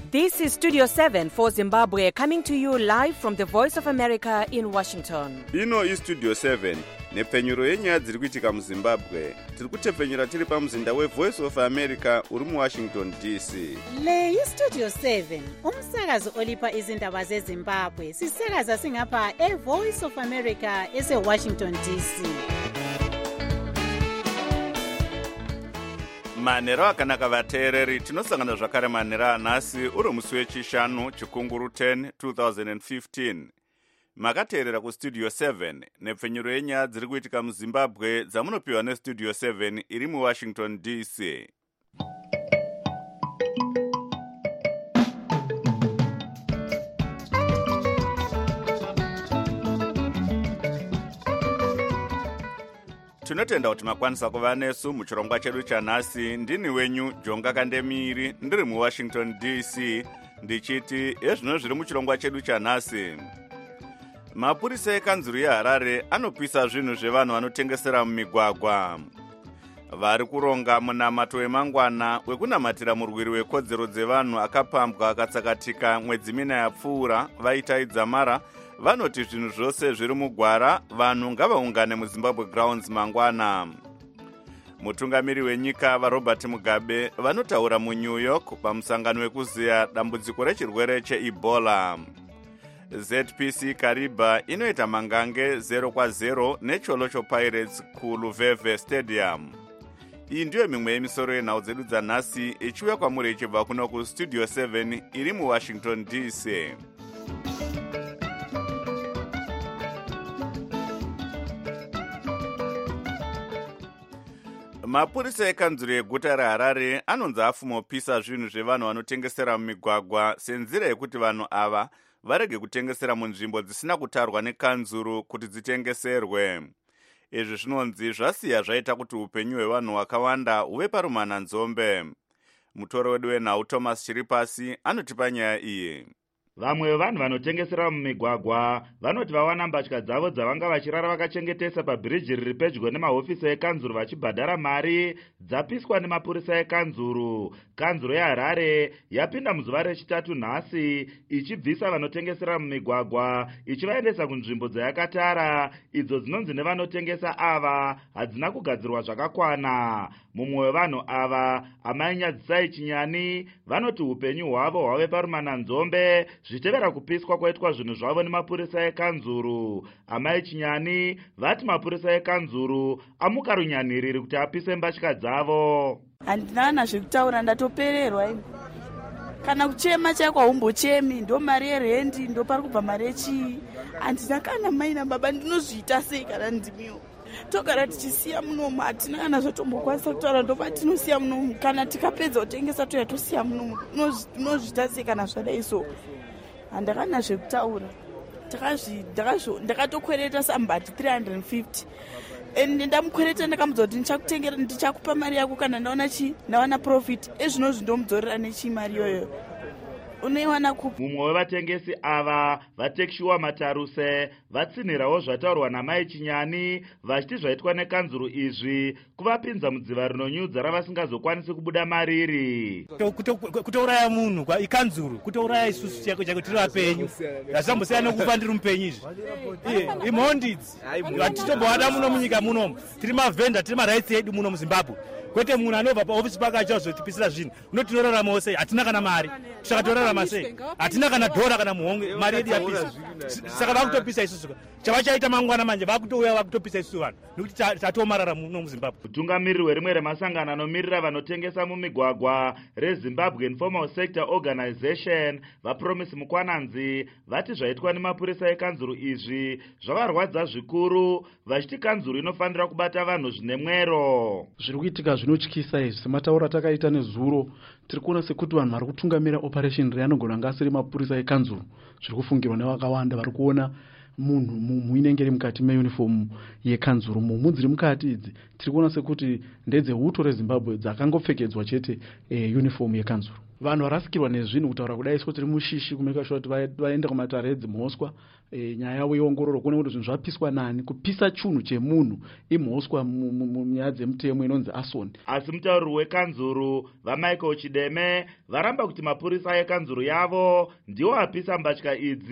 This is Studio 7 for Zimbabwe, coming to you live from the Voice of America in Washington. Ino is Studio 7 nepfenyuro yenyaya dziri kuitika muZimbabwe. Tiri kutepfenyura tiri pamuzinda weVoice of America uri muWashington DC. Le iStudio 7 umsakazo olipa izindaba zeZimbabwe. Sisakaza singapha eVoice of America eseWashington DC. Manhero akanaka vateereri, tinosangana zvakare manhero anhasi uri musi wechishanu chikunguru 10 2015. Makateerera kuStudio 7 nepfenyuro yenyaya dziri kuitika muZimbabwe dzamunopiwa neStudio 7 iri muWashington DC. Tinotenda kuti makwanisa kuva nesu muchirongwa chedu chanhasi. Ndini wenyu Jonga Kandemiri, ndiri muWashington DC, ndichiti ezvino zviri muchirongwa chedu chanhasi. Mapurisa ekanzuru yeHarare anopisa zvinhu zvevanhu vanotengesera mumigwagwa. Vari kuronga munamato wemangwana wekunamatira murwiri wekodzero dzevanhu akapambwa akatsakatika mwedzi mina yapfuura vaitaidza mara. Vanoti zvinhu zvose zviri mugwara, vanhu ngavaungane muZimbabwe Grounds mangwana. Mutungamiri wenyika vaRobert Mugabe vanotaura muNew York pamusangano wekuziya dambudziko rechirwere cheEbola. ZPC Kariba inoita mangange 0-0 neCholocho Pirates kuLuveve Stadium. Iyi ndiyo mimwe yemisoro yenhau dzedu dzanhasi ichiuya kwamuri ichibva kuno kuStudio 7 iri muWashington DC. Mapurisa ekanzuru yeguta reHarare anonzi afumopisa zvinhu zvevanhu vanotengesera mumigwagwa senzira yekuti vanhu ava varege kutengesera munzvimbo dzisina kutarwa nekanzuru kuti dzitengeserwe. Izvi zvinonzi zvasiya zvaita kuti upenyu hwevanhu vakawanda huve parumananzombe. Mutoro wedu wenhau Thomas Chiripasi anotipa nyaya iyi. Vamwe vevanhu vanotengesera mumigwagwa vanoti vawana mbatya dzavo dzavanga vachirara vakachengetesa pabhiriji riri pedyo nemahofisi ekanzuru vachibhadhara mari dzapiswa nemapurisa ekanzuru. Kanzuru yeHarare yapinda muzuva rechitatu nhasi ichibvisa vanotengesera mumigwagwa ichivaendesa kunzvimbo dzayakatara, idzo dzinonzi nevanotengesa ava hadzina kugadzirwa zvakakwana. Mumwe wevanhu ava, Amai Nyadzisai Chinyani, vanoti upenyu hwavo hwave parumananzombe zvitevera kupiswa kwaitwa zvinhu zvavo nemapurisa ekanzuru. Amai Chinyani vati mapurisa ekanzuru amuka runyanhiriri kuti apise mbatya dzavo. Handina zvekutaura, ndatopererwa. Kana kuchema chaiko haumbochemi, ndo mari yerendi, ndo pari kubva mari yechii. Handina kana mai nababa, ndinozviita sei kana ndimiwo. Togara tichisiya munomu, hatina kana zvatombokwanisa kutaura, ndo patinosiya munomu. Kana tikapedza kutengesa toya tosiya munomu, tinozviita sei kana zvadai so. Handakana zvekutaura. Ndakatokwereta sambati 350. Ndamukwereta ndakamudza kuti ndichakutengera, ndichakupa mari yako kana ndawana profit. Ezvinozvi ndomudzorera nechi mari yoyo. Uneiwana kupi? Mumwe wevatengesi ava, vaTekishuwa Mataruse, vatsinhirawo zvataurwa naMai Chinyani vachiti zvaitwa nekanzuru izvi kuvapinza mudziva rinonyudza ravasingazokwanisi kubuda mariri. Kutouraya munhu ikanzuru, kutouraya isusu chako tiri vapenyu. Zvazambosiyana nekufa ndiri mupenyu izvi. Imhondidzi vatitombowada muno munyika munomu. Tiri mavhenda, tiri marights edu muno muZimbabwe. Kwete munhu anobva paofisi pake achazotipisira zvinhu. Unotinoraramawo sei? Hatina kana mari. Takatorarama sei? Hatina kana dhora kana muhonge, mari yedu yapisa. Saka vakutopisa isusu. Chavachaita mangwana manje vakutouya vakutopisa isusu vanhu. Nokuti tatomarara muno muZimbabwe. Mutungamiriri werimwe remasangano anomirira vanotengesa mumigwagwa reZimbabwe Informal Sector Organization, vaPromise Mukwananzi, vati zvaitwa nemapurisa ekanzuru izvi zvavarwadza zvikuru, vachiti kanzuru inofanira kubata vanhu zvine mwero. Zviri kuitika zvinotyisa izvi. Semataura takaita nezuro, tiri kuona sekuti vanhu vari kutungamira operation reanogona ngasiri mapurisa ekanzuru. Zviri kufungirwa nevakawanda, vari kuona munhu inenge iri mukati meuniform yekanzuru. Mhumu dziri mukati idzi tiri kuona sekuti ndedzeuto reZimbabwe dzakangopfekedzwa chete uniform yekanzuru. vanhu varasikirwa nezvinhu kutaura kudai isu tiri mushishi kumeka sure kuti vaende kumatare edzimhosva nyaya yavo iongororo kuone kuti zvinhu zvapiswa nani. Kupisa chunhu chemunhu imhosva munyaya dzemutemo inonzi asoni. Asi mutauriri wekanzuru vaMichael Chideme varamba kuti mapurisa ekanzuru yavo ndiwo apisa mbatya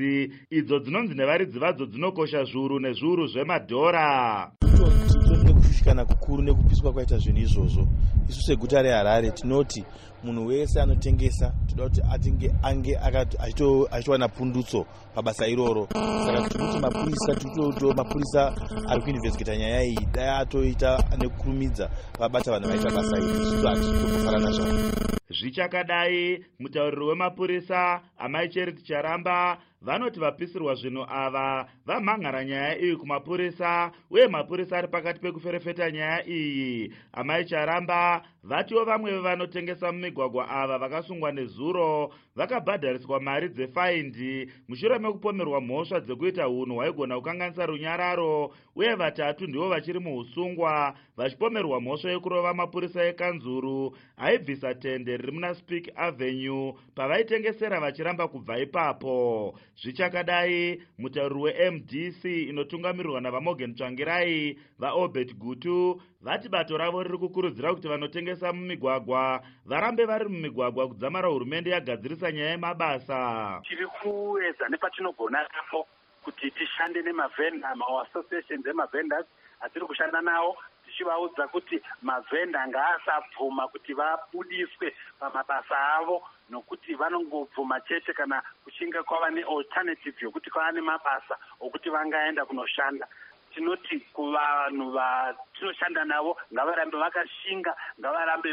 idzo dzinonzi nevaridzi vadzo dzinokosha zviuru nezviuru zvemadhora. Kushushikana kukuru nekupiswa kwaita zvinhu izvozvo, isu seguta reHarare tinoti munhu wese anotengesa toda kuti ange achiwana pundutso pabasa iroro. Saka tiri kuti mapurisa ari kuinvestigeta nyaya iyi dai atoita nekukurumidza vabata vanhu vaita basa iri, zvizo hatitokufarana zvavo. Zvichakadai mutauriri wemapurisa Amai Charity Charamba vanoti vapisirwa zvinhu ava vamhan'ara nyaya iyi kumapurisa, uye mapurisa ari pakati pekuferefeta nyaya iyi. Amai Charamba vatiwo vamwe vevanotengesa mumigwagwa ava vakasungwa nezuro vakabhadhariswa mari dzefaindi mushure mekupomerwa mhosva dzekuita unhu hwaigona kukanganisa runyararo, uye vatatu ndivo vachiri muusungwa vachipomerwa mhosva yekurova mapurisa ekanzuru aibvisa tende riri muna Speak Avenue pavaitengesera vachiramba kubva ipapo. Zvichakadai mutauriri weMDC inotungamirirwa navaMorgan Tsvangirai vaObert Gutu vati bato ravo riri kukurudzira kuti vanotengesa mumigwagwa varambe vari mumigwagwa kudzamara hurumende yagadzirisa nyaya yemabasa. Tiri kuedza nepatinogona napo kuti tishande nemavenda maassociations emavendors atiri kushanda nawo, tichivaudza kuti mavenda ngaasabvuma kuti vabudiswe pamabasa avo, nokuti vanongobvuma chete kana kuchinge kwava nealternative yokuti kwava nemabasa okuti vangaenda kunoshanda. Tinoti kuvanhu vatinoshanda navo ngavarambe vakashinga, ngavarambe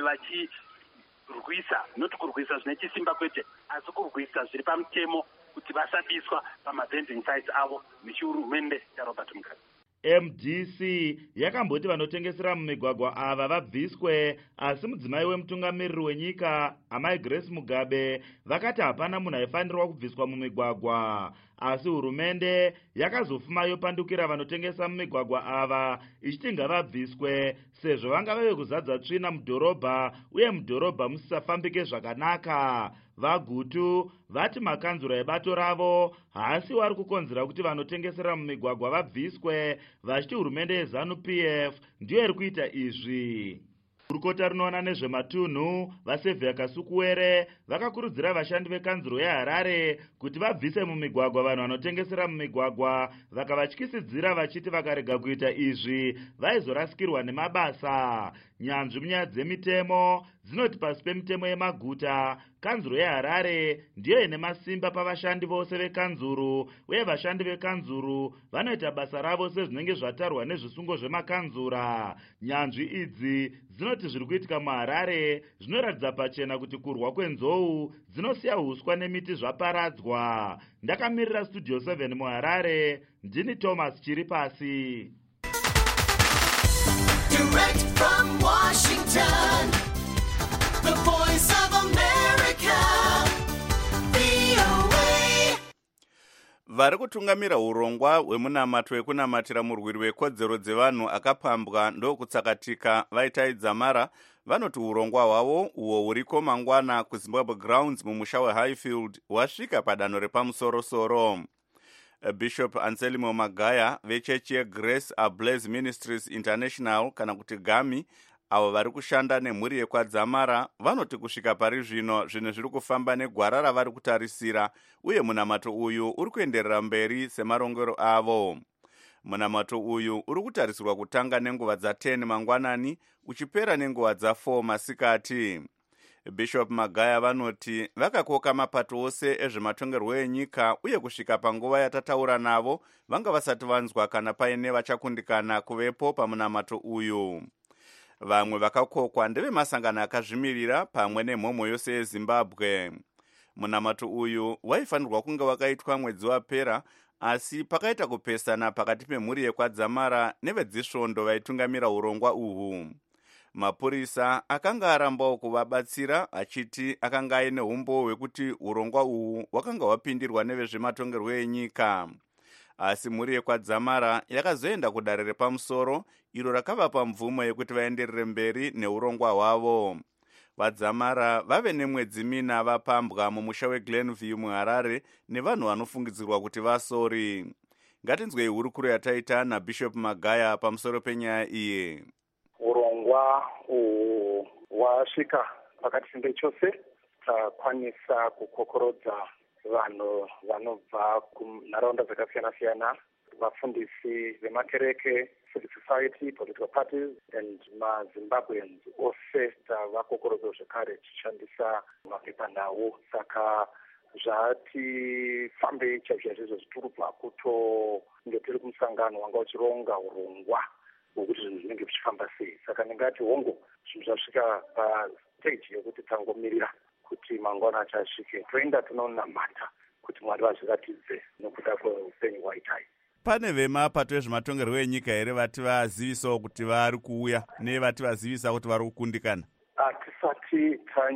vachirwisa, noti kurwisa zvine chisimba kwete, asi kurwisa zviri pamutemo kuti vasabiswa pamavending sites avo nechihurumende yaRobert Mugabe. MDC yakamboti vanotengesera mumigwagwa ava vabviswe, asi mudzimai wemutungamiriri wenyika Amai Grace Mugabe vakati hapana munhu aifanirwa kubviswa mumigwagwa, asi hurumende yakazofuma yopandukira vanotengesa mumigwagwa ava ichiti ngavabviswe sezvo vanga vave kuzadza tsvina mudhorobha, uye mudhorobha musisafambike zvakanaka. VaGutu vati makanzura ebato ravo haasi wari kukonzera kuti vanotengesera mumigwagwa vabviswe, vachiti hurumende yeZANU-PF ndiyo iri kuita izvi. Gurukota rinoona nezvematunhu vaSevhia Kasukuwere vakakurudzira vashandi vekanzuro yeHarare kuti vabvise mumigwagwa vanhu vanotengesera mumigwagwa, vakavatyisidzira vachiti vakarega kuita izvi vaizorasikirwa nemabasa. Nyanzvi munyaya dzemitemo dzinoti pasi pemitemo yemaguta kanzuro yeHarare ndiyo ine masimba pavashandi vose vekanzuro, uye vashandi vekanzuro vanoita basa ravo sezvinenge zvatarwa nezvisungo zvemakanzura. Nyanzvi idzi dzinoti zviri kuitika muHarare zvinoratidza pachena kuti kurwa kwenzou dzinosiya huswa nemiti zvaparadzwa. Ndakamirira Studio 7 muHarare, ndini Thomas Chiripasi. Direct from Washington, the voice of America, VOA. Vari kutungamira urongwa hwemunamato wekunamatira murwiri wekodzero dzevanhu akapambwa ndokutsakatika vaitaidza mara vanoti urongwa hwavo uwo huriko mangwana kuZimbabwe Grounds mumusha weHighfield wasvika padanho repamusoro-soro. Bishop Anselmo Magaya vechechi yeGrace Ablaze Ministries International kana kuti GAMI avo vari kushanda nemhuri yekwadzamara vanoti kusvika pari zvino zvinhu zviri kufamba negwara ravari kutarisira, uye munamato uyu uri kuenderera mberi semarongero avo. Munamato uyu uri kutarisirwa kutanga nenguva dza10 mangwanani uchipera nenguva dza4 masikati. Bishop Magaya vanoti vakakoka mapato ose ezvematongerwo enyika, uye kusvika panguva yatataura navo vanga vasati vanzwa kana paine vachakundikana kuvepo pamunamato uyu. Vamwe vakakokwa ndevemasangano akazvimirira pamwe nemhomho yose yeZimbabwe. Munamato uyu waifanirwa kunge wakaitwa mwedzi wapera, asi pakaita kupesana pakati pemhuri yekwadzamara nevedzisvondo vaitungamira urongwa uhu. Mapurisa akanga arambawo kuvabatsira achiti akanga aine umbo hwekuti urongwa uhu wakanga wapindirwa nevezvematongerwo enyika. Asi mhuri yekwadzamara yakazoenda kudare repamusoro iro rakavapa mvumo yekuti vaenderere mberi neurongwa hwavo. vadzamara vave nemwedzi mina vapambwa mumusha weGlenview muHarare nevanhu vanofungidzirwa kuti vasori. Ngatinzwei hurukuro yataita naBishop Magaya pamusoro penyaya iyi. Urongwa wasvika pakati chose takwanisa kukokorodza vanhu vanobva kunharaunda dzakasiyana-siyana, vafundisi vemakereke, civil society, political parties and maZimbabweans ose tavakokorodzwa zvekare tichishandisa mapepanhau. Saka zvatifambei chaizvo zviturubva kutonge tiri kumusangano wanga uchironga urongwa hwekuti zvinhu zvinenge zvichifamba sei. Saka ndingati hongu zvinhu zvasvika pastage yekuti tangomirira kuti mangwana achasvike, toenda tinonamata kuti Mwari vazviratidze nokuda kweupenyu hwaitai. Pane vemapato ezvematongerwo enyika here vati vazivisawo kuti vari kuuya nevati vazivisa kuti vari kukundikana? Hatisati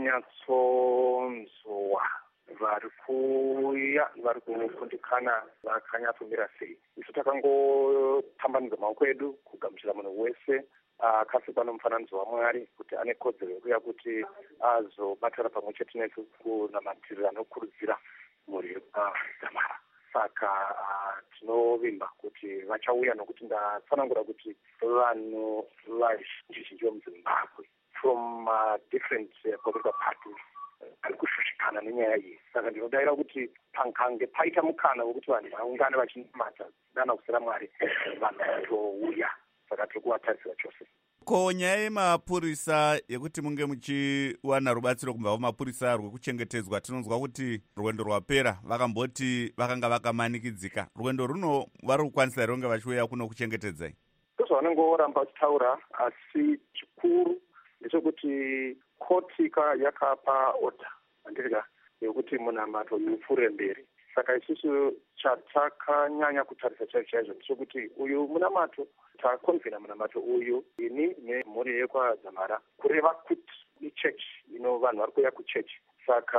tanyatsonzwa vari kuuya vari kukundikana vakanyatsomira sei. Isu takangotambanudza maoko edu kugamuchira munhu wese akasikwa nomufananidzo waMwari kuti ane kodzero yekuya kuti azobatana pamwe chete nesu kunamatirira nokurudzira mhuri yepaDamara. Saka tinovimba kuti vachauya nokuti ndatsanangura kuti vanhu vazhinji vemuZimbabwe from different political parties vari kushushikana nenyaya iyi. Saka ndinodavira kuti pangange paita mukana wekuti vanhu vaungane vachinamata dana kusira Mwari, vanhu vatouya. Saka tiri kuvatarisira chose. Ko nyaya yemapurisa yekuti munge muchiwana rubatsiro kubva kumapurisa rwekuchengetedzwa, tinonzwa kuti rwendo rwapera vakamboti vakanga vakamanikidzika. Rwendo runo vari kukwanisa here kunge vachiuya kuno kuchengetedzai? Ndozvavanongoramba vachitaura, asi chikuru ndechekuti koti yakapa oda andirika yekuti munamato upfuure mberi. Saka isusu chatakanyanya kutarisa chaizvo ndechekuti uyu munamato takonvena munamato uyu ini nemhuri yekwaDamara kureva kuti ichechi vanhu vari kuuya kuchechi. Saka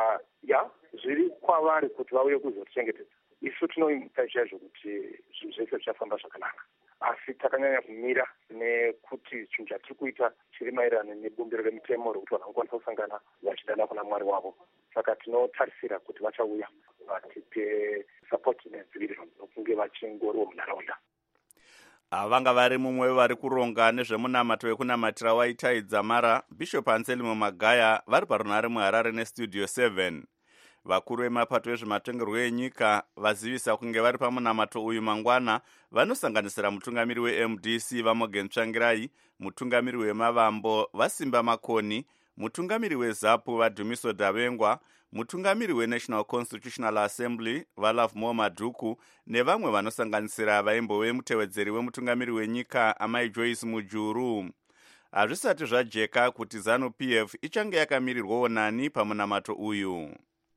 zviri kwavari kuti vauye kuzotichengetedza. Isu tinoita chaizvo kuti zvinhu zvese zvichafamba zvakanaka, asi takanyanya kumira nekuti chinhu chatiri kuita chiri maererano nebumbiro remitemo rokuti vanhu vanokwanisa kusangana vachidana kuna Mwari wavo. Saka tinotarisira kuti vachauya vatipe sapoti nedziviriro nokunge vachingoriwo munharaunda. Vanga vari mumwe vari kuronga nezvemunamato wekunamatira waitai Dzamara, Bishop Anselmo Magaya vari parunhare muHarare neStudio 7. Vakuru vemapato ezvematongerwo enyika vazivisa kunge vari pamunamato uyu mangwana vanosanganisira mutungamiri weMDC Vamogen Tsvangirai, mutungamiri weMavambo Vasimba Makoni, mutungamiri weZAPU vaDhumiso Davengwa, mutungamiri weNational Constitutional Assembly vaLove More Madhuku nevamwe vanosanganisira vaimbowe mutevedzeri wemutungamiri wenyika Amai Joyce Mujuru. Hazvisati zvajeka kuti ZANU-PF ichange yakamirirwawo nani pamunamato uyu.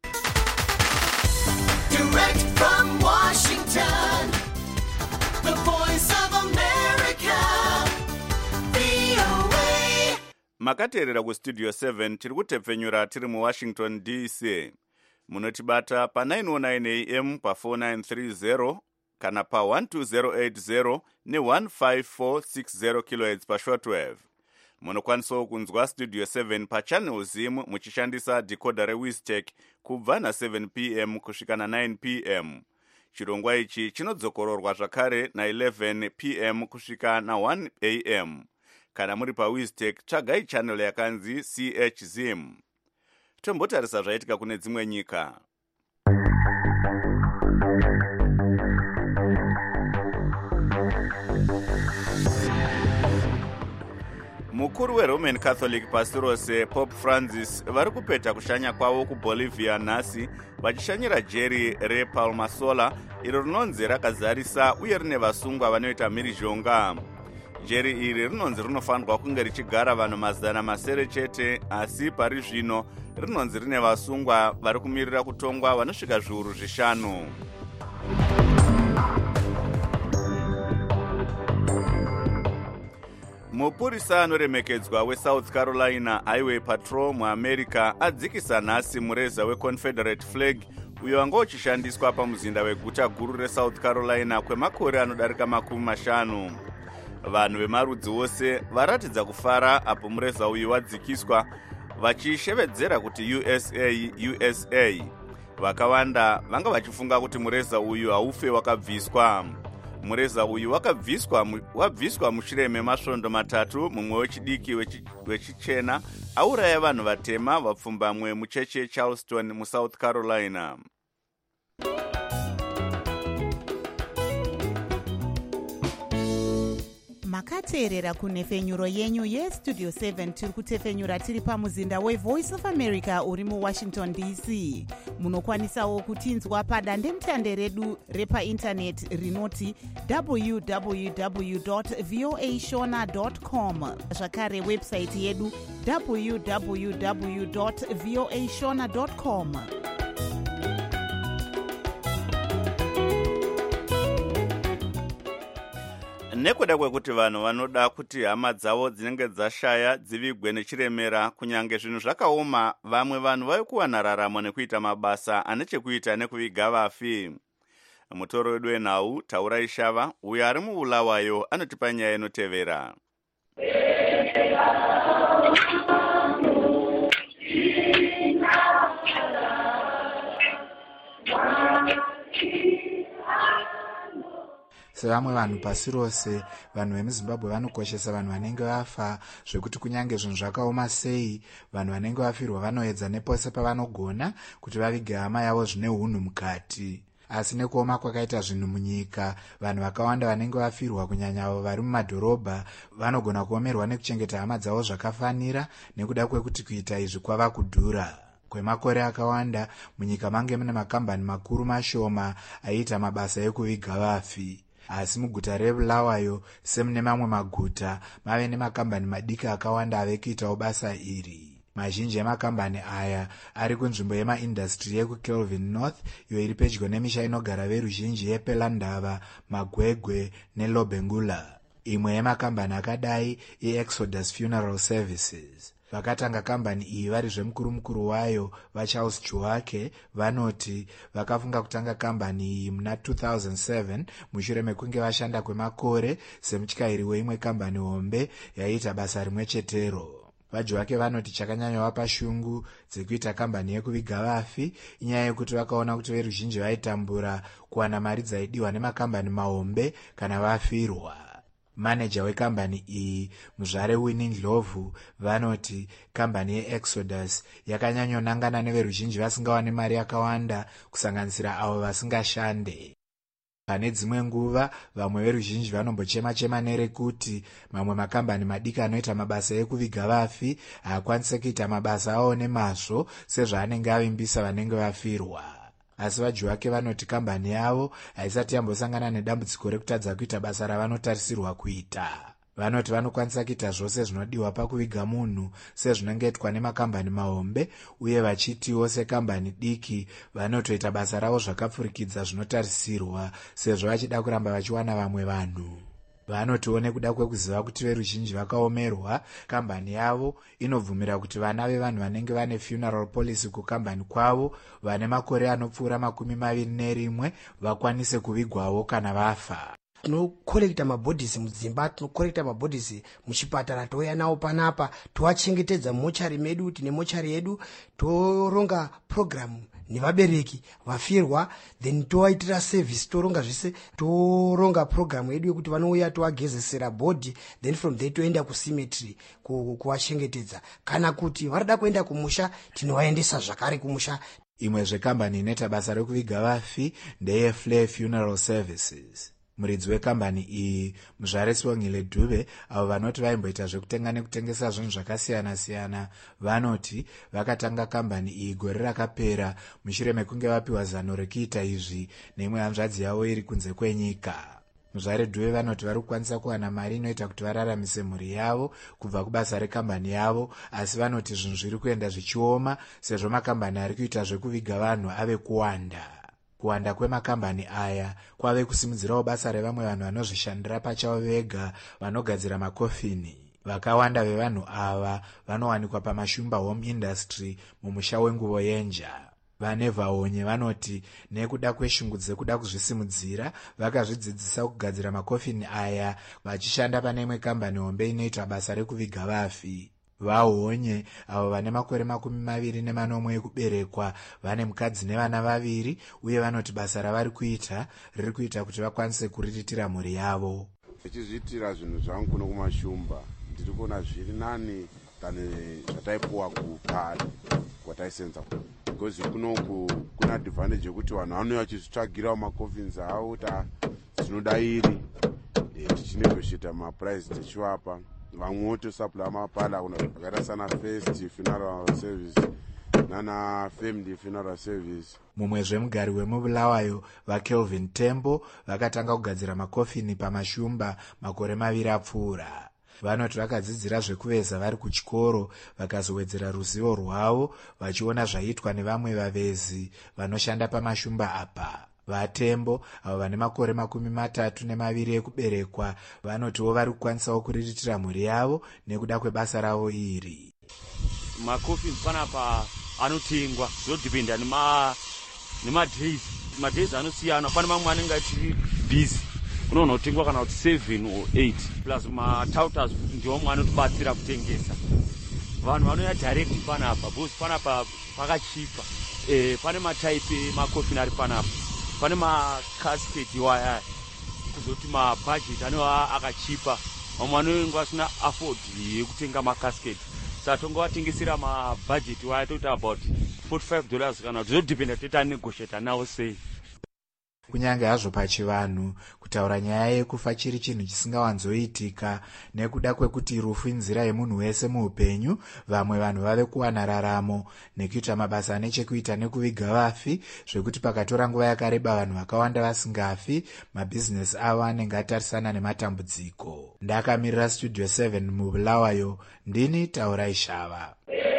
Direct from Washington, the voice of America, VOA. Makateerera kuStudio 7 tiri kutepfenyura tiri muWashington DC. Munotibata pa 909 AM pa 4930 kana pa 12080 ne15460 kHz pa shortwave. Munokwanisawo kunzwa Studio 7 pa channel zim muchishandisa decoder reWizTech kubva na7 PM kusvika na9 PM. Chirongwa ichi chinodzokororwa zvakare na11 PM kusvika na1 AM. Kana muri paWizTech tsvagai channel yakanzi CHZIM. Tombotarisa zvaitika kune dzimwe nyika. Mukuru weRoman Catholic pasi rose Pope Francis vari kupeta kushanya kwavo kuBolivia nhasi vachishanyira jeri rePalmasola iro rinonzi rakazarisa uye rine vasungwa vanoita mhirizhonga. Jeri iri rinonzi rinofanirwa kunge richigara vanhu mazana masere chete, asi pari zvino rinonzi rine vasungwa vari kumirira kutongwa vanosvika zviuru 5. Mupurisa anoremekedzwa weSouth Carolina Highway Patrol muAmerica adzikisa nhasi mureza weConfederate flag uyo wanga uchishandiswa pamuzinda weguta guru reSouth Carolina kwemakore anodarika 50. Vanhu vemarudzi wose varatidza kufara apo mureza uyu wadzikiswa, vachishevedzera kuti USA. Vakawanda vanga vachifunga kuti mureza uyu haufe wakabviswa. Mureza uyu wabviswa mushure memasvondo 3, mumwe wechidiki wechichena auraya vanhu vatema vapfumbamwe mucheche Charleston muSouth Carolina. makateerera kunhefenyuro yenyu yestudio 7 tiri kutefenyura tiri pamuzinda wevoice of America uri muWashington DC. Munokwanisawo kutinzwa padandemutande redu repaindaneti rinoti www.voashona.com, zvakare websaiti yedu www.voashona.com. Nekuda kwekuti vanhu vanoda kuti hama dzavo dzinenge dzashaya dzivigwe nechiremera, kunyange zvinhu zvakaoma, vamwe vanhu vaikuwana raramo nekuita mabasa ane chekuita nekuviga vafi. Mutoro wedu wenhau Taurai Shava, uyo ari muBulawayo, anotipa nyaya inotevera. Sevamwe vanhu pasi rose, vanhu vemuZimbabwe vanokoshesa vanhu vanenge vafa, zvekuti kunyange zvinhu zvakaoma sei, vanhu vanenge vafirwa vanoedza nepose pavanogona kuti vavige hama yavo zvine hunhu mukati. Asi nekuoma kwakaita zvinhu munyika, vanhu vakawanda vanenge vafirwa, kunyanya avo vari mumadhorobha, vanogona kuomerwa nekuchengeta hama dzavo zvakafanira, nekuda kwekuti kuita izvi kwava kudhura. Kwemakore akawanda, munyika mange mune makambani makuru mashoma aiita mabasa ekuviga vafi. Asi muguta reBulawayo, semune mamwe maguta, mave nemakambani madiki akawanda avekuitawo basa iri. Mazhinji emakambani aya ari kunzvimbo yemaindastri yekuKelvin North, iyo iri pedyo nemisha inogara veruzhinji yePelandava, Magwegwe neLobengula. Imwe yemakambani akadai iExodus Funeral Services. Vakatanga kambani iyi vari zvemukuru wayo vaCharles Chuake vanoti vakafunga kutanga kambani iyi muna 2007 mushure mekunge vashanda kwemakore semutyairi weimwe kambani hombe yaiita basa rimwe chetero. VaJuake vanoti chakanyanyowapa shungu dzekuita kambani yekuviga vafi inyaya yekuti vakaona kuti veruzhinji vaitambura kuwana mari dzaidiwa nemakambani mahombe kana vafirwa. Manager wekambani iyi, Muzvare Winnie Ndlovu, vanoti kambani yeExodus yakanyanyonangana neveruzhinji vasingawani mari yakawanda kusanganisira avo vasingashande. Pane dzimwe nguva, vamwe veruzhinji vanombochema nerekuti mamwe makambani madiki anoita mabasa ekuviga vafi haakwanise kuita mabasa awo nemazvo sezvaanenge avimbisa vanenge vafirwa. Asi vaJuake vanoti kambani yavo haisati yambosangana nedambudziko rekutadza kuita basa ravanotarisirwa kuita. Vanoti vanokwanisa kuita zvose zvinodiwa pakuviga munhu sezvinongoitwa nemakambani mahombe, uye vachitiwo sekambani diki vanotoita basa ravo zvakapfurikidza zvinotarisirwa sezvo vachida kuramba vachiwana vamwe vanhu. Vanotiwo nekuda kwekuziva kuti veruzhinji vakaomerwa, kambani yavo inobvumira kuti vana vevanhu vanenge vane funeral policy kukambani kwavo vane makore anopfuura 21 vakwanise kuvigwawo kana vafa. Tinokorekta mabhodhisi mudzimba, tinokorekta mabhodhisi muchipatara, touya nawo panapa, toachengetedza mumochari medu, tine mochari yedu, toronga programu nevabereki vafirwa, then toaitira service, toronga zvese, toronga programu yedu yekuti vanouya toagezesera bhodhi, then from there toenda kucemetery kuvachengetedza. Kana kuti varida kuenda kumusha, tinovaendesa zvakare kumusha. Imwe zvekambani inoita basa rekuviga vafi ndeye Flair Funeral Services. Muridzi wekambani iyi, Muzvare Siwongile Dube, avo vanoti vaimboita zvekutenga nekutengesa zvinhu zvakasiyana-siyana, vanoti vakatanga kambani iyi gore rakapera mushure mekunge vapiwa zano rekuita izvi neimwe hanzvadzi yavo iri kunze kwenyika. Muzvare Dube vanoti vari kukwanisa kuwana mari inoita kuti vararamise mhuri yavo kubva kubasa rekambani yavo, asi vanoti zvinhu zviri kuenda zvichioma sezvo makambani ari kuita zvekuviga vanhu ave kuwanda. Kuwanda kwemakambani aya kwave kusimudzirawo basa revamwe vanhu vanozvishandira pachavo vega vanogadzira makofini. Vakawanda vevanhu ava vanowanikwa pamashumba home industry mumusha wenguvo yenja. Vane Vahonye vanoti nekuda kweshungu dzekuda kuzvisimudzira vakazvidzidzisa kugadzira makofini aya vachishanda pane imwe kambani hombe inoita basa rekuviga vafi. vahonye avo vane makore 24 ekuberekwa vane mukadzi nevana 2 uye vanoti basa ravari kuita riri kuita kuti vakwanise kuriritira mhuri yavo. Ndichizviitira zvinhu zvangu kuno kumashumba ndiri kuona zviri nani tane zvataipuwa kupari kwataisenza because kunoku kuna advantage yekuti vanhu vanouya vachizvitsvagirawo makofins avo kuti zvinoda iri tichinegoshita maprice tichivapa vamwe tosupply mapala vakaita sana first funeral service nana family funeral service. Mumwezve mugari wemubulawayo vakelvin tembo vakatanga kugadzira makofini pamashumba makore 2 apfuura. Vanoti vakadzidzira zvekuveza vari kuchikoro vakazowedzera ruzivo rwavo vachiona zvaitwa nevamwe vavezi vanoshanda pamashumba apa. Vatembo avo vane makore 32 ekuberekwa vanotiwo vari kukwanisawo kuriritira mhuri yavo nekuda kwebasa ravo iri. Makofini panapa anotengwa zvodhipenda nemadhays anosiyana. Pane mamwe anenge achiri busy unoona kutengwa kana kuti 7 or 8 plus matautas ndiwo mwe anotibatsira kutengesa. Vanhu vanoya direct panapa because panapa pakachipa. Pane mataipi makofini ari panapa, pane makasket waya kuzoti mabudget anova akachipa. Vamwe vanenge vasina afford yekutenga makasket saka tongovatengesera mabudget waya toita about $45 kana kuti zvodhipenda toita negotiata nawo sei. Kunyange hazvo pachivanhu kutaura nyaya yekufa chiri chinhu chisingawanzoitika nekuda kwekuti rufu inzira yemunhu wese muupenyu, vamwe vanhu vave kuwana raramo nekuita mabasa anechekuita nekuviga vafi, zvekuti pakatora nguva yakareba vanhu vakawanda vasingafi, mabhizinesi avo anenge atarisana nematambudziko. Ndakamirira Studio 7 mubulawayo, ndini Taurai Shava.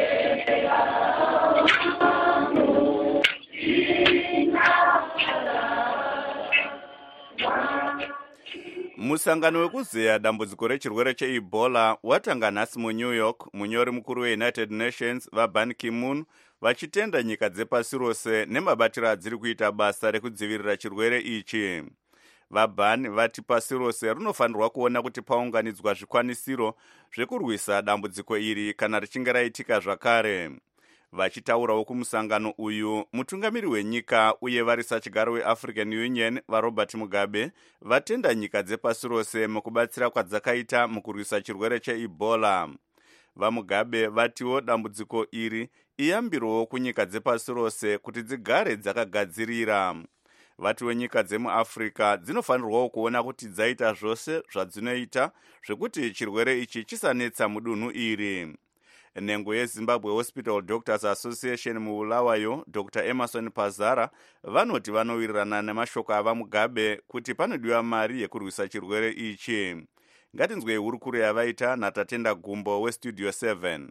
Musangano wekuzeya dambudziko rechirwere cheEbola watanga nhasi muNew York. Munyori mukuru weUnited Nations vaBan Ki-moon vachitenda nyika dzepasi rose nemabatiro adziri kuita basa rekudzivirira chirwere ichi. VaBan vati pasi rose rinofanirwa kuona kuti paunganidzwa zvikwanisiro zvekurwisa dambudziko iri kana richinge raitika zvakare. Vachitaurawo kumusangano uyu, mutungamiri wenyika uye varisa chigaro weAfrican Union vaRobert Mugabe vatenda nyika dzepasi rose mukubatsira kwadzakaita mukurwisa chirwere cheEbola. VaMugabe vatiwo dambudziko iri iyambirowo kunyika dzepasi rose kuti dzigare dzakagadzirira. Vatiwo nyika dzemuAfrica dzinofanirwawo kuona kuti dzaita zvose zvadzinoita zvekuti chirwere ichi chisanetsa mudunhu iri. Nhengo yeZimbabwe Hospital Doctors Association muBulawayo, Dr. Emerson Pazara, vanoti vanowirirana nemashoko avaMugabe kuti panodiwa mari yekurwisa chirwere ichi. Ngatinzwei hurukuro yavaita naTatenda Gumbo weStudio 7.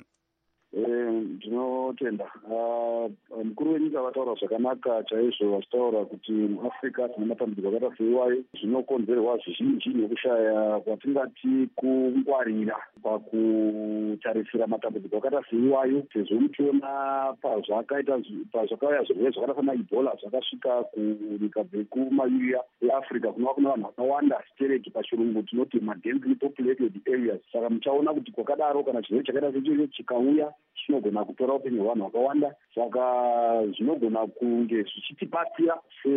Ndinotenda mukuru wenyika vataura zvakanaka chaizvo vachitaura kuti muAfrica tine matambudziko akaita seiwayo zvinokonzerwa zvizhinji nekushaya kwatingati kungwarira pakutarisira matambudziko akaita seiwayo, sezvo muchiona pazvakauya zvirwere zvakaita sana Ebola zvakasvika kunyika dzekumayuya eAfrica kunova kuna vanhu vakawanda stereki pachirungu tinoti madensely populated areas. Saka muchaona kuti kwakadaro kana chirwere chakaita sechocho chikauya chinogona kutora upenyu hwevanhu vakawanda. Saka zvinogona kunge zvichitibatsira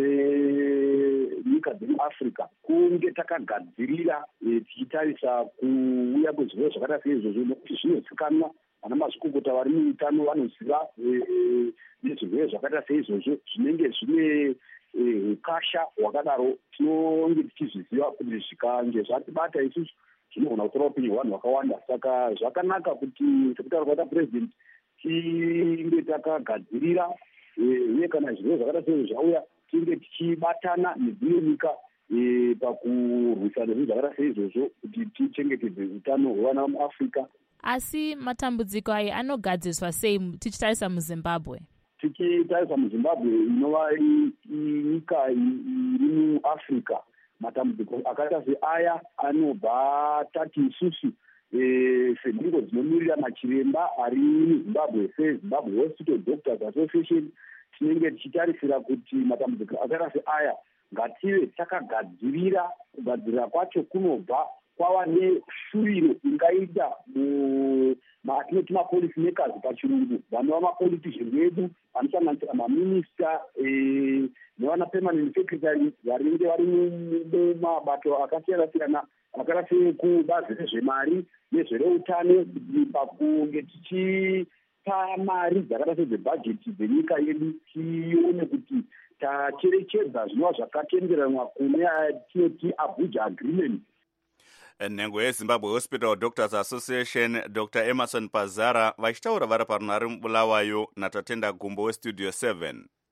senyika dzemuAfrica kunge takagadzirira tichitarisa kuuya kwezvirwere zvakaita seizvozvo, nokuti zvinozikanwa. Vana mazvikokota vari muutano vanoziva nezvirwere zvakaita seizvozvo zvinenge zvine ukasha hwakadaro. Tinonge tichizviziva kuti zvikange zvatibata isusu zvinogona kutora upenyu hwevanhu vakawanda. Saka zvakanaka kuti sekutaura kwaita president tinge takagadzirira uye kana zvirwere zvakaita seizvo zvauya tinge tichibatana nedzimwe nyika pakurwisana nezvinhu zvakaita seizvozvo kuti tichengetedze utano hwevana vemuAfrica. Asi matambudziko aya anogadziswa sei tichitarisa muZimbabwe? Tichitarisa muZimbabwe inova nyika iri muAfrica, matambudziko akaita seaya anobva tati isusu senhengo dzinomirira machiremba ari muZimbabwe seZimbabwe Hospital Doctors Association tinenge tichitarisira kuti matambudziko akaita seaya ngative takagadzirira. Kugadzirira kwacho kunobva kwava neshuviro ingaita atinoti mapolicy makers pachirungu, vanova mapolitician vedu vanosanganisira maminista nevana permanent secretary varinge vari mumabato akasiyana-siyana akaita sekubazi rezvemari nezvereutano, kuti pakunge tichipa mari dzakaita sedzebhajeti dzenyika yedu tione kuti tacherechedza zvinova zvakatenderanwa kune yatinoti Abuja agreement. Nhengo yeZimbabwe Hospital Doctors Association Dr. Emerson Pazara vachitaura vari parunhare mubulawayo natatenda gumbo westudio 7.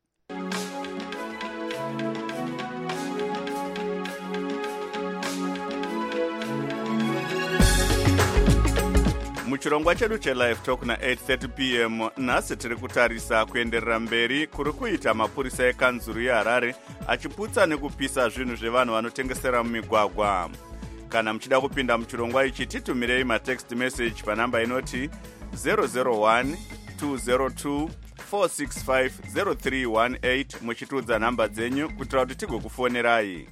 Muchirongwa chedu chelive talk na 8:30 p.m. nhasi tiri kutarisa kuenderera mberi kuri kuita mapurisa ekanzuru yeHarare achiputsa nekupisa zvinhu zvevanhu vanotengesera mumigwagwa. Kana muchida kupinda muchirongwa ichi titumirei matext message panamba inoti 001 202 465 0318 muchitiudza nhamba dzenyu kuitira kuti tigokufonerai.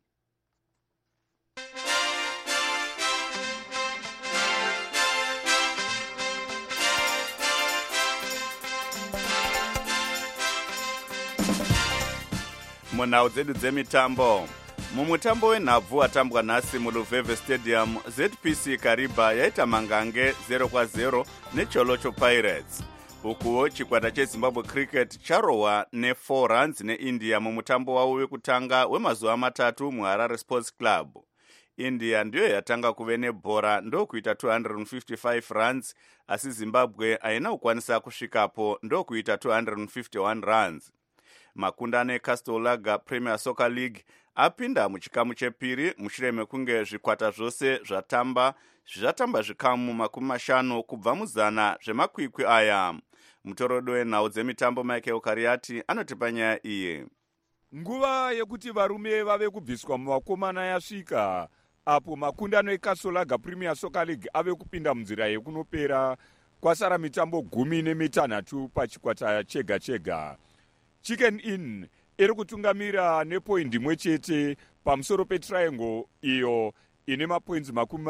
Munhau dzedu dzemitambo. Mumutambo wenhabvu watambwa nhasi muLuveve Stadium, ZPC Kariba yaita mangange 0-0 neCholocho Pirates. Ukuwo chikwata cheZimbabwe Cricket charohwa ne4 runs neIndia mumutambo wavo wekutanga wemazuva matatu muHarare Sports Club. India ndiyo yatanga kuve nebhora ndokuita 255 runs, asi Zimbabwe haina kukwanisa kusvikapo ndokuita 251 runs. Makundano eCastle Premier Soccer League apinda muchikamu chepiri mushure mekunge zvikwata zvose zvatamba zvikamu 50 kubva muzana zvemakwikwi aya. Mutorodo wenhau dzemitambo Michael Kariati anotipa nyaya iyi. Nguva yekuti varume vave kubviswa muvakomana yasvika, apo makundano eCastle Premier Soccer League ave kupinda munzira yekunopera, kwasara mitambo 16 pachikwata chega chega. Chicken Inn iri kutungamira nepoindi imwe chete pamusoro petriangle iyo ine mapoints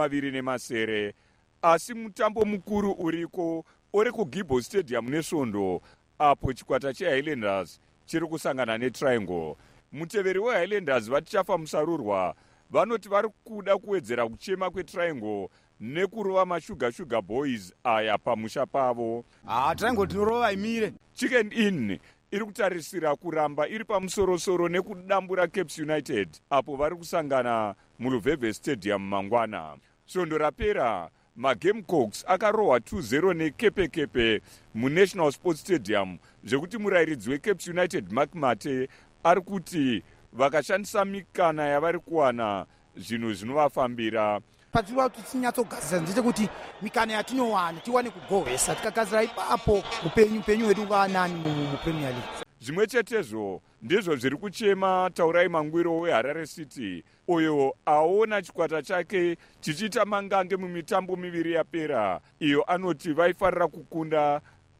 27, asi mutambo mukuru uriko uri kuGibo Stadium neSvondo, apo chikwata cheHighlanders chiri kusangana netriangle. Muteveri weHighlanders vatichafa musarurwa vanoti vari kuda kuwedzera kuchema kwetriangle nekurova mashuga boys aya pamusha pavo. Triangle tinorova imire. Chicken Inn iri kutarisira kuramba iri pamusorosoro nekudambura Cape United apo vari kusangana muLuveve Stadium mangwana. Svondo rapera maGamecocks akarohwa 2-0 neKepekepe muNational Sports Stadium, zvekuti murayiridzi weCape United Mark Mate ari kuti vakashandisa mikana yavari kuwana zvinhu zvinovafambira. Patinoda kuti tinyatsogadzira ndechekuti mikana yatinowana tiwane kugovesa, tikagadzira ipapo upenyu hwedu unganani muPremier League. Zvimwe chetezvo ndizvo zviri kuchema Taurai Mangwiro weHarare City, uyo aona chikwata chake chichiita mangange mumitambo miviri yapera, iyo anoti vaifarira kukunda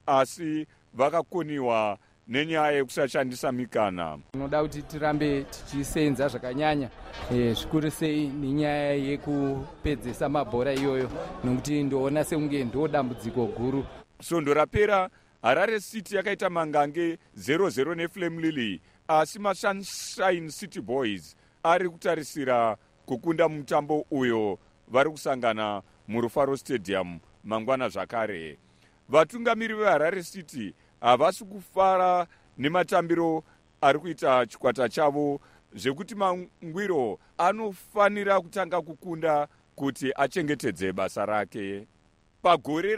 asi vakakoniwa nenyaya yekusashandisa mikana. Tinoda kuti tirambe tichisenza zvakanyanya, zvikuru sei nenyaya yekupedzesa mabhora iyoyo, nokuti ndoona sekunge ndo dambudziko guru. Svondo rapera Harare City yakaita mangange 0-0 neFlame Lily, asi maSunshine City Boys ari kutarisira kukunda mutambo uyo vari kusangana muRufaro Stadium mangwana zvakare. Vatungamiri veHarare City havasi kufara nematambiro ari kuita chikwata chavo, zvekuti Mangwiro anofanira kutanga kukunda kuti achengetedze basa rake. Pagore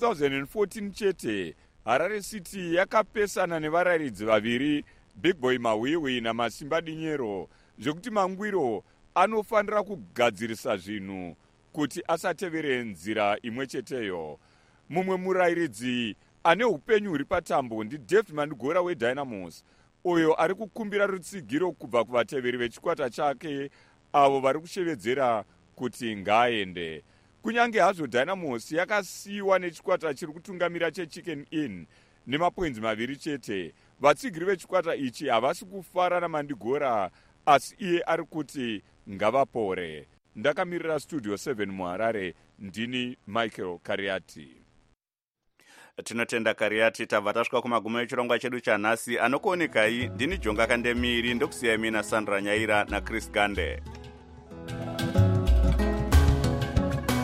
ra2014 chete, Harare City yakapesana nevarayiridzi vaviri, Big Boy Mawiwi naMasimba Dinyero, zvekuti Mangwiro anofanira kugadzirisa zvinhu kuti asatevere nzira imwe cheteyo. Mumwe murayiridzi ane upenyu huri patambo ndiDavid Mandigora weDynamos, uyo ari kukumbira rutsigiro kubva kuvateveri vechikwata chake avo vari kushevedzera kuti ngaaende. Kunyange hazvo Dynamos yakasiyiwa nechikwata chiri kutungamira cheChicken Inn nemapoints 2 chete, vatsigiri vechikwata ichi havasi kufara naMandigora, asi iye ari kuti ngavapore. ndakamirira studio 7 muharare ndini Michael Kariati. Tinotenda Kariati. Tabva tasvika kumagumo echirongwa chedu chanhasi. Anokuonekai ndini Jonga Kandemiri, ndokusiyai mina Sandra Nyaira naChris Gande.